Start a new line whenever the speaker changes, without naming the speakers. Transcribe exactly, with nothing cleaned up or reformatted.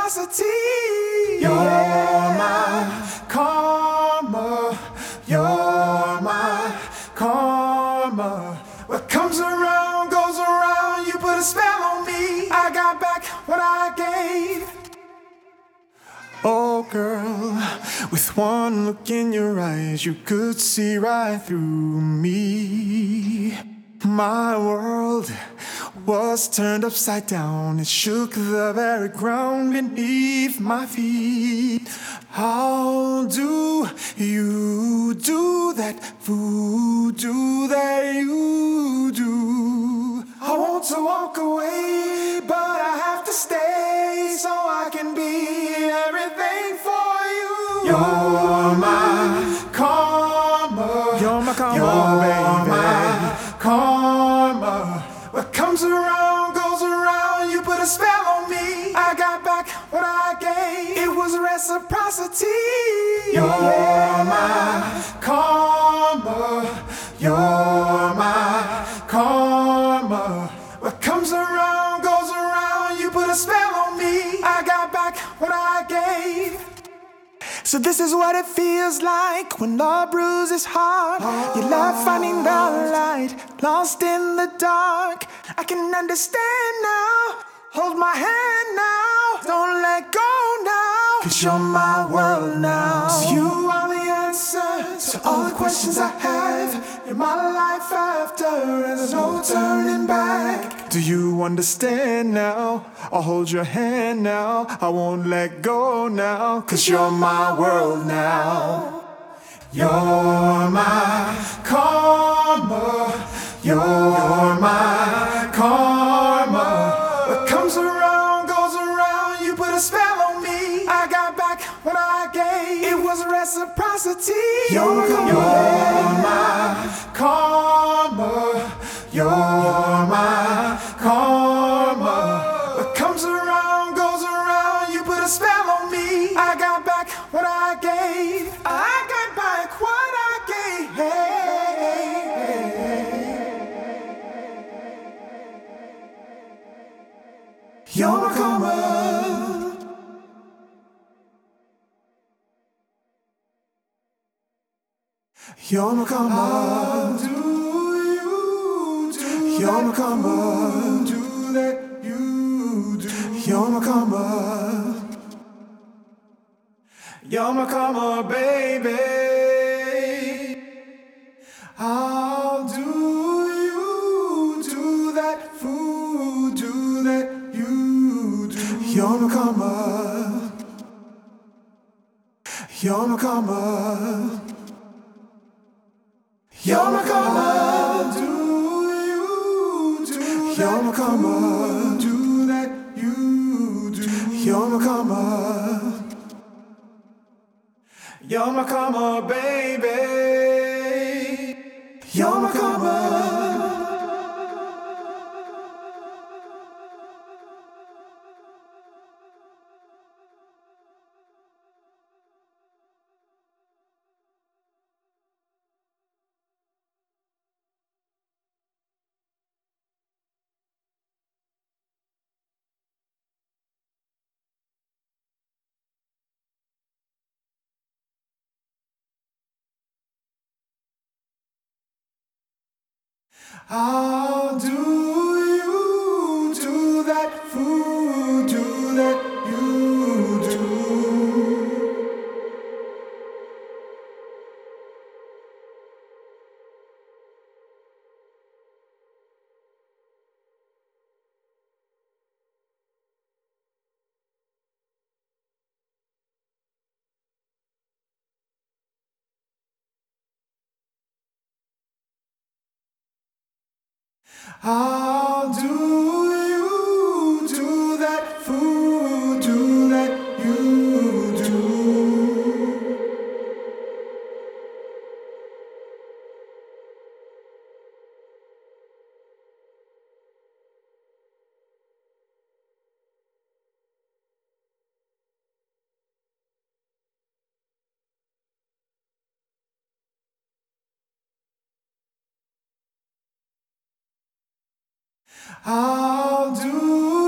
reciprocity. You're my karma. You're my karma. What comes around goes around. You put a spell on me. I got back what I gave. Oh girl, with one look in your eyes, you could see right through me. My world was turned upside down. It shook the very ground beneath my feet. How do you do that voodoo that you do? I want to walk away, but I have to stay so I can be everything for you. You're my karma. You're my karma, You're baby. My karma. What comes around goes around. You put a spell on me. I got back what I gave. It was reciprocity. You're my karma. You're my karma. What comes around goes around. You put a spell on me. I got back what I gave. So this is what it feels like when love bruises heart. You love finding the light, lost in the dark. I can understand now. Hold my hand now. Don't let go now. Cause you're my world now. So you are the answer to all the questions I have. You're my life after, and there's no turning back. Do you understand now? I'll hold your hand now. I won't let go now. Cause you're my world now. You're my karma. You're my karma. What comes around goes around. You put a spell on me. I got back what I gave. It was reciprocity. You're, you're my karma. You're my karma. What comes around goes around. You put a spell on me. I got back what I gave. I got back what I gave. You're my karma. You're my karma. How do you do You're my karma. Do that you do. You're my karma. You're my karma, baby. How do you do that voodoo that you do? You're my karma. You're my karma. You're my karma. Do you do You're my karma. Do that you do. You're my karma. You're my karma, baby. You're my karma. How do you do that voodoo that you do? How do you do that voodoo that you do? How do